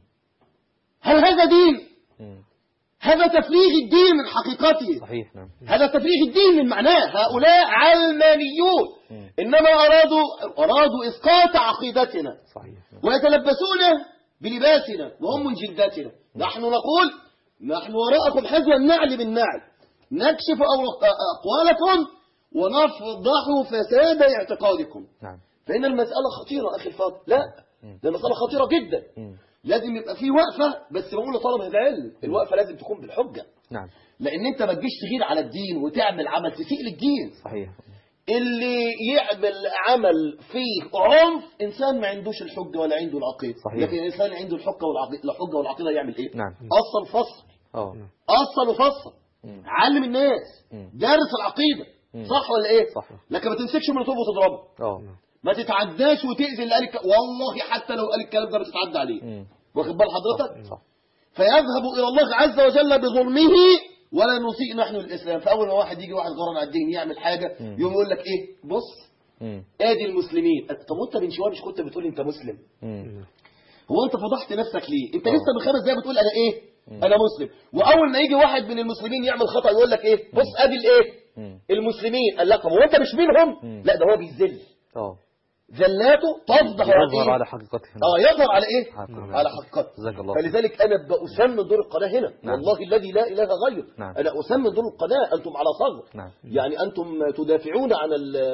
هل هذا دين؟ هذا تفريغ الدين من حقيقته. صحيح. هذا تفريغ الدين من معناه. هؤلاء علمانيون إنما أرادوا إسقاط عقيدتنا. صحيح. ويتلبسون بلباسنا وهم من جلدتنا. نحن نقول نحن وراءكم حذو النعل بالنعل، نكشف أقوالكم ونفضح فساد اعتقادكم. فإن المسألة خطيرة أخي الفاضل. لا، ده مسألة خطيرة جدا. لازم يبقى فيه وقفة، بس بقول لطلبة العلم الوقفة لازم تكون بالحجة. نعم. لأن أنت ما تجيش تغير على الدين وتعمل عمل تسيء للدين. صحيح. اللي يعمل عمل فيه عنف إنسان ما عندوش الحجة ولا عنده العقيدة. صحيح. لكن الإنسان عنده الحجة والعقيدة يعمل إيه؟ نعم. أصل فصل. أصل وفصل. علم الناس. دارس العقيدة. صح ولا إيه؟ صح. لكن ما تمسكش من الطوب وتضربه. ما تتعداش وتأذي اللي قال والله حتى لو قال الكلام ده بتتعدى عليه. واخد بال حضرتك؟ صح. فيذهب إلى الله عز وجل بظلمه ولا نسيء نحن الإسلام. فأول ما واحد يجي واحد غران على الدين يعمل حاجة يوم يقول لك إيه؟ بص ادي المسلمين. طب وانت من شويه مش كنت بتقول انت مسلم؟ هو انت فضحت نفسك ليه؟ انت لسه من 5 دقايق بتقول انا ايه؟ انا مسلم. واول ما يجي واحد من المسلمين يعمل خطأ يقول لك ايه؟ بص ادي الايه؟ المسلمين. قال لك طب هو انت مش منهم؟ لا، ده هو بيذل. ذلاته تفضح يظهر على حقيقته. يظهر على ايه؟ على حقيقته. فلذلك انا بأسمن دور القناة هنا. والله الذي لا اله غيره. انا أسمن دور القناة. انتم على ثغر. يعني انتم تدافعون عن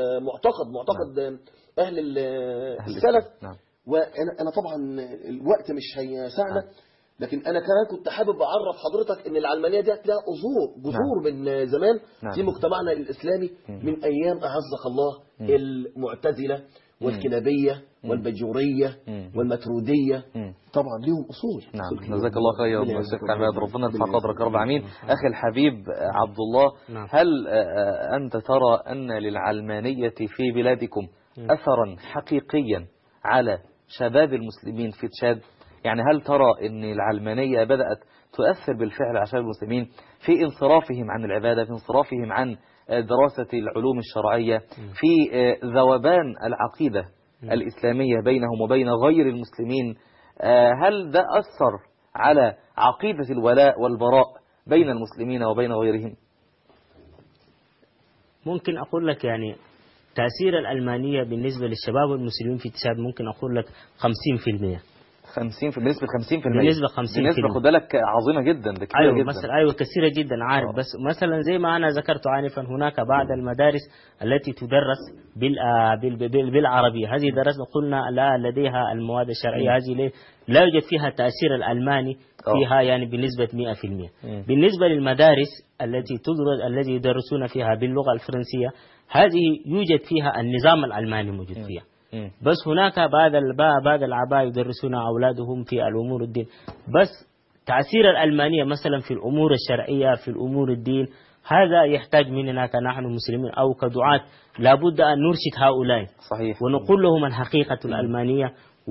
معتقد اهل السلف. وانا طبعا الوقت مش هيسعنا، لكن انا كمان كنت حابب اعرف حضرتك ان العلمانية دي لها جذور من زمان في مجتمعنا الاسلامي، من ايام اعزك الله المعتزلة والكلابية والبجورية والمترودية. طبعا ليهم أصول. نعم. جزاك الله خير يا شيخ عماد، ربنا يرفع قدرك يا رب العالمين. أخي الحبيب عبد الله، هل أنت ترى أن للعلمانية في بلادكم أثرا حقيقيا على شباب المسلمين في تشاد؟ يعني هل ترى أن العلمانية بدأت تؤثر بالفعل على شباب المسلمين في انصرافهم عن العبادة، في انصرافهم عن دراسة العلوم الشرعية، في ذوبان العقيدة الإسلامية بينهم وبين غير المسلمين؟ هل ده أثر على عقيدة الولاء والبراء بين المسلمين وبين غيرهم؟ ممكن أقول لك يعني تأثير الألمانية بالنسبة للشباب والمسلمين في تشاد ممكن أقول لك 50%. 50 بنسبة 50%. بنسبة 50%. بنسبة خد بالك عظيمة جدا، ده كتير أيوة جدا. مثلا أيوة كثيرة جدا عارف. بس مثلا زي ما أنا ذكرت عنفا، هناك بعض المدارس التي تدرس بالعربية، هذه درس قلنا لا لديها المواد الشرعية، هذه لا يوجد فيها تأثير الألماني فيها يعني بنسبة 100%. بالنسبة للمدارس التي يدرسون فيها باللغة الفرنسية، هذه يوجد فيها النظام الألماني موجود فيها. بس هناك بعض الآباء يدرسون أولادهم في الأمور الدين. بس تأثير الألمانية مثلا في الأمور الشرعية في الأمور الدين، هذا يحتاج مننا كنحن مسلمين أو كدعاة لابد أن نرشد هؤلاء. صحيح. ونقول لهم الحقيقة الألمانية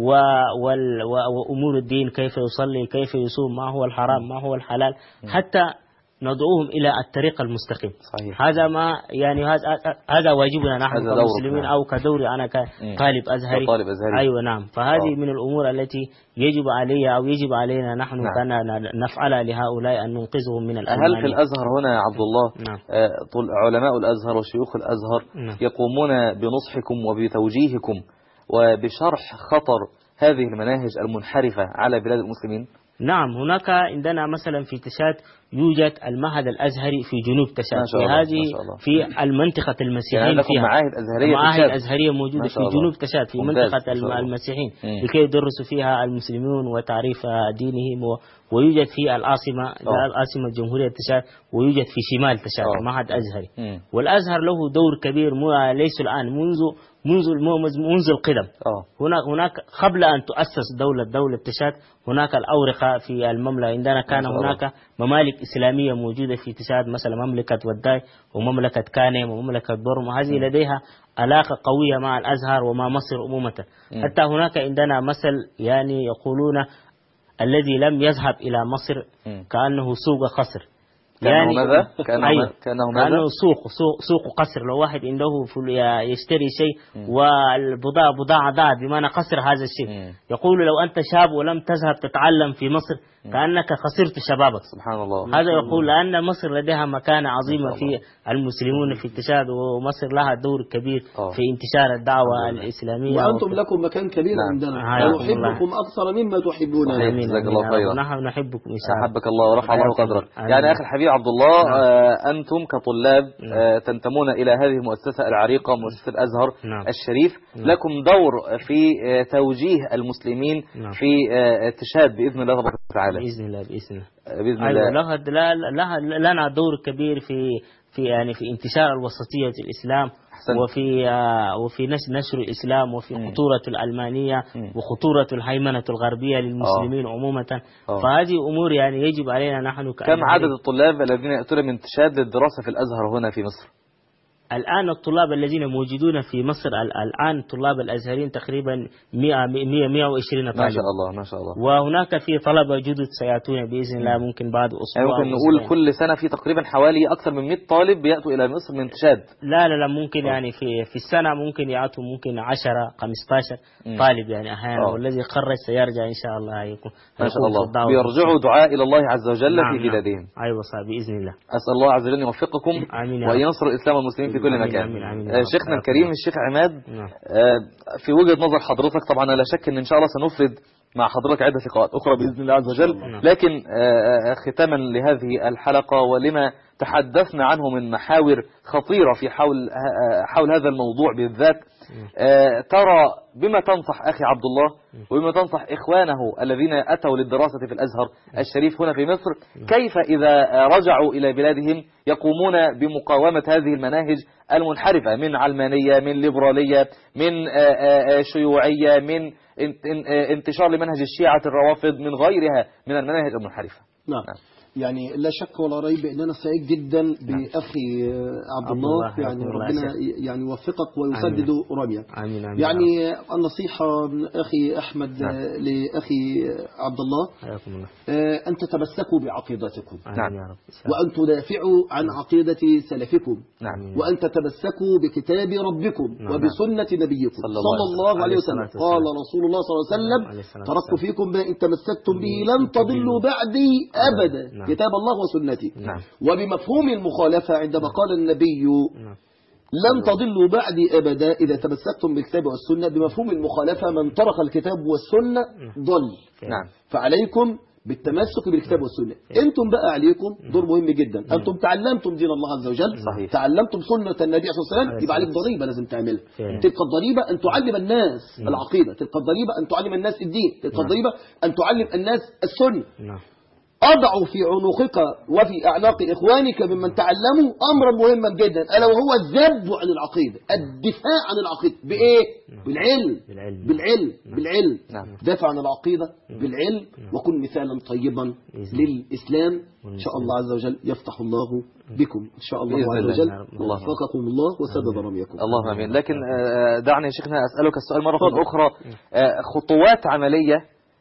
وأمور الدين، كيف يصلي، كيف يصوم، ما هو الحرام، ما هو الحلال، حتى ندعوهم إلى الطريق المستقيم. صحيح. هذا ما يعني هذا واجبنا نحن كمسلمين أو كدوري أنا كطالب أزهري. أيوة نعم. فهذه من الأمور التي يجب علي أو يجب علينا نحن نفعلها لهؤلاء أن ننقذهم من الألمانية. هل في الأزهر هنا يا عبد الله علماء الأزهر وشيوخ الأزهر يقومون بنصحكم وبتوجيهكم وبشرح خطر هذه المناهج المنحرفة على بلاد المسلمين؟ نعم. هناك عندنا مثلا في تشاد يوجد المعهد الأزهري في جنوب تشاد، في هذه في المنطقة المسيحيين فيها معاهد أزهرية موجودة في جنوب تشاد في منطقة المسيحيين لكي يدرسوا فيها المسلمون وتعريف دينهم. ويوجد في العاصمة الجمهورية تشاد، ويوجد في شمال تشاد معهد أزهري. والأزهر له دور كبير ليس الآن، منذ القدم. هناك قبل أن تؤسس دولة تشاد هناك الأورقة في المملكة. عندنا كان هناك ممالك إسلامية موجودة في تشاد، مثلا مملكة وداي ومملكة كانم ومملكة بورما، هذه لديها علاقة قوية مع الأزهر ومع مصر عموما. حتى هناك عندنا مثل يعني يقولون الذي لم يذهب إلى مصر كأنه سوق قصر. يعني ماذا؟ كأنه سوق قصر. لو واحد عنده يشتري شيء والبضاعة ضاعت بمعنى قصر هذا الشيء، يقول لو أنت شاب ولم تذهب تتعلم في مصر كأنك خسرت شبابك. سبحان الله. هذا يقول لأن مصر لديها مكانة عظيمة في المسلمون في التشاد، ومصر لها دور كبير في انتشار الدعوة الإسلامية. وأنتم لكم مكان كبير عندنا، ونحبكم أكثر مما تحبون. جزاك الله خيرا. ونحن نحبكم إن شاء الله. أحبك الله ورفع الله قدرك. يعني أخي الحبيب الحبيب عبد الله، أنتم كطلاب تنتمون إلى هذه المؤسسة العريقة، مؤسسة الأزهر الشريف، لكم دور في توجيه المسلمين في التشهاد بإذن الله تبارك وتعالى. بإذن الله بإذن الله. لنا دور كبير في انتشار الوسطية الإسلام وفي نشر الإسلام وفي خطورة العلمانية وخطورة الهيمنة الغربية للمسلمين عموما. فهذه أمور يعني يجب علينا نحن كم عدد الطلاب الذين يأتون من تشهاد للدراسة في الأزهر هنا في مصر؟ الآن الطلاب الذين موجودون في مصر الآن طلاب الأزهرين تقريبا 120 طالب. ما شاء الله ما شاء الله. وهناك في طلبة جدد سيأتون بإذن الله ممكن بعد أسبوع. ممكن نقول كل سنة في تقريبا حوالي أكثر من 100 طالب بيأتوا إلى مصر من تشهاد. لا ممكن يعني في السنة ممكن يأتوا ممكن 10 15 طالب يعني أحيانا، والذي خرج سيرجع إن شاء الله يكون ما شاء الله بيرجعوا دعاء إلى الله عز وجل في بلادهم. أيوة صح بإذن الله. أسأل الله عز وجل يوفقكم وأن ينصر الإسلام والمسلمين في كل مكان. شيخنا الكريم الشيخ عماد، في وجهة نظر حضرتك طبعا لا شك ان شاء الله سنفرد مع حضرتك عدة لقاءات أخرى بإذن الله عز وجل، لكن ختاما لهذه الحلقة ولما تحدثنا عنه من محاور خطيرة في حول هذا الموضوع بالذات، ترى بما تنصح أخي عبد الله وبما تنصح إخوانه الذين أتوا للدراسة في الأزهر الشريف هنا في مصر، كيف إذا رجعوا إلى بلادهم يقومون بمقاومة هذه المناهج المنحرفة من علمانية، من ليبرالية، من شيوعية، من انتشار لمنهج الشيعة الروافض، من غيرها من المناهج المنحرفة؟ نعم. يعني لا شك ولا ريب ان انا سعيد جدا باخي عبد الله، يعني ربنا يعني يوفقك ويسدد رميك. يعني النصيحة من اخي احمد لاخي عبد الله ان تتمسكوا بعقيدتكم وان تدافعوا عن عقيدة سلفكم وان تتمسكوا بكتاب ربكم وبسنة نبيكم صلى الله عليه وسلم. قال رسول الله صلى الله عليه وسلم: تركت فيكم ما ان تمسكتم به لن تضلوا بعدي ابدا، كتاب الله وسنتي. وبمفهوم المخالفة عندما قال النبي لن تضلوا بعدي أبدا إذا تمسكتم بالكتاب والسنة، بمفهوم المخالفة من ترك الكتاب والسنة ضل. فعليكم بالتمسك بالكتاب والسنة. أنتم بقى عليكم دور مهم جدا، أنتم تعلمتم دين الله عز وجل، تعلمتم سنة النبي صلى الله عليه وسلم، يبقى عليك ضريبة لازم تعملها. تلك الضريبة أن تعلم الناس العقيدة، تلك الضريبة أن تعلم الناس الدين، تلك الضريبة أن تعلم الناس السنة. أضع في عنقك وفي أعناق إخوانك ممن تعلموا أمرا مهما جدا، ألا وهو الذب عن العقيدة، الدفاع عن العقيدة. بإيه؟ بالعلم. دافع عن العقيدة بالعلم، وكن مثالا طيبا للإسلام. إن شاء الله عز وجل يفتح الله بكم إن شاء الله عز وجل، وفقكم الله وسدد رميكم. اللهم آمين. لكن دعني يا شيخنا أسألك السؤال مرة أخرى، خطوات عملية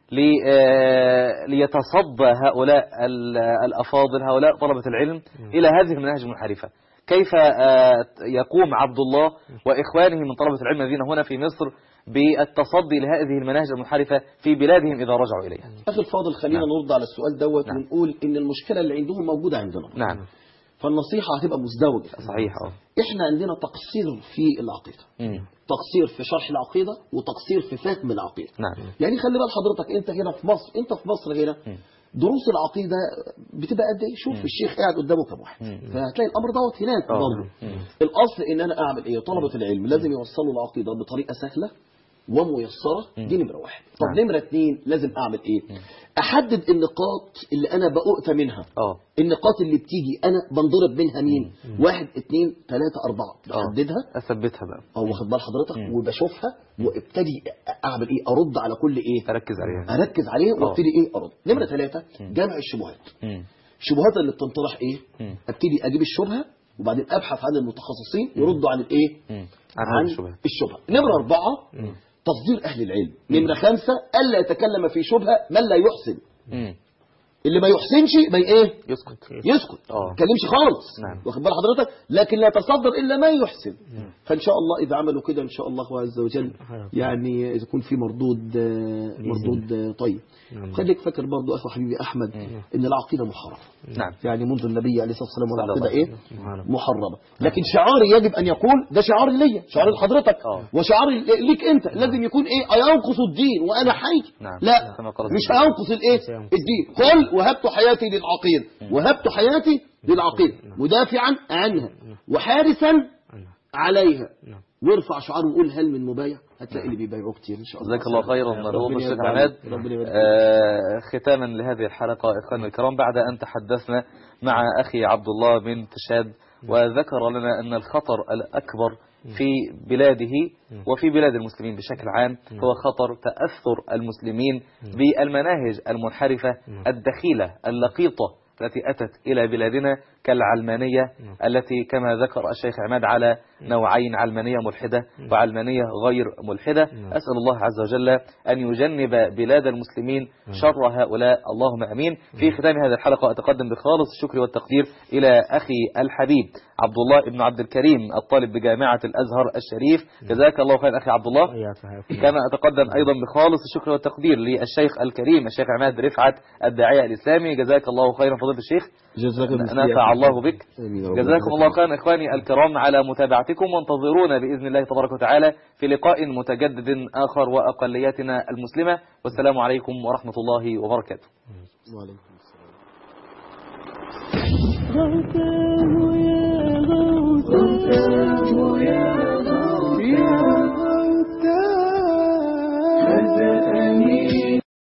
ليتصدى هؤلاء الأفاضل، هؤلاء طلبة العلم، إلى هذه المناهج المنحرفة. كيف يقوم عبد الله وإخوانه من طلبة العلم الذين هنا في مصر بالتصدي لهذه المناهج المنحرفة في بلادهم إذا رجعوا إليها؟ أخي الفاضل، خلينا نرد على السؤال دوت ونقول إن المشكلة اللي عندهم موجودة عندنا. فالنصيحة هتبقى مزدوجة. صحيح. إحنا عندنا تقصير في العقيدة، تقصير في شرح العقيدة وتقصير في فهم العقيدة. يعني خلي بال حضرتك، أنت هنا في مصر، أنت في مصر هنا دروس العقيدة بتبقى قد إيه؟ شوف الشيخ قاعد قدامه كم واحد، فهتلاقي الأمر دوت هناك برضه. الأصل إن أنا أعمل إيه؟ طلبة العلم لازم يوصلوا العقيدة بطريقة سهلة وميسرة، دي نمرة واحد. طب نمرة 2 لازم أعمل إيه؟ أحدد النقاط اللي أنا بأؤتى منها، النقاط اللي بتيجي أنا بنضرب منها مين؟ 1 2 3 4 بحددها، أثبتها بقى، واخد بال حضرتك، وبشوفها وابتدي أعمل إيه؟ أرد على كل إيه؟ أركز عليه وابتدي إيه؟ أرد. نمرة 3 جمع الشبهات. الشبهات اللي بتنطرح إيه؟ ابتدي أجيب الشبهة وبعدين أبحث عن المتخصصين يردوا عن الإيه؟ عن الشبهة. نمرة 4 تصدير أهل العلم. نمرة 5 ألا يتكلم في شبهة من لا يحسن. اللي ما يحسنش ما ايه؟ يسكت ما يتكلمش خالص. واخد بال حضرتك؟ لكن لا يتصدر إلا ما يحسن. فإن شاء الله إذا عملوا كده إن شاء الله عز وجل يعني يكون في مردود طيب. خليك فاكر برضو أخي حبيبي أحمد إن العقيدة محرمة. يعني منذ النبي عليه الصلاة والسلام والعقيدة إيه؟ محرمة. لكن شعاري يجب أن يكون ده شعار ليا، شعار لحضرتك، وشعار ليك أنت. لازم يكون إيه؟ أينقص الدين وأنا حي؟ لا، مش هينقص الإيه؟ الدين. قل وهبت حياتي للعقيد، وهبت حياتي للعقيد مدافعا عنها وحارسا عليها. وارفع شعار وقول هل من مبايع، هتلاقي اللي بيبايعوه كتير ان شاء الله. جزاك الله خيرا فضيلة الشيخ عماد. ختاما لهذه الحلقة إخواننا الكرام، بعد أن تحدثنا مع أخي عبد الله بن تشاد وذكر لنا أن الخطر الأكبر في بلاده وفي بلاد المسلمين بشكل عام هو خطر تأثر المسلمين بالمناهج المنحرفة الدخيلة اللقيطة التي أتت إلى بلادنا كالعلمانية التي كما ذكر الشيخ عماد على نوعين، علمانية ملحدة وعلمانية غير ملحدة. أسأل الله عز وجل أن يجنب بلاد المسلمين شر هؤلاء، اللهم أمين. في ختام هذه الحلقة أتقدم بخالص الشكر والتقدير إلى أخي الحبيب عبد الله بن عبد الكريم الطالب بجامعة الأزهر الشريف، جزاك الله خير أخي عبد الله. كما أتقدم أيضا بخالص الشكر والتقدير للشيخ الكريم الشيخ عماد رفعت الداعية الإسلامي، جزاك الله خيرا فضيلة الشيخ، نفع الله بك. جزاكم الله خيرا إخواني الكرام على متابعتكم، وانتظرونا بإذن الله تبارك وتعالى في لقاء متجدد آخر وأقلياتنا المسلمة، والسلام عليكم ورحمة الله وبركاته. وعليكم السلام.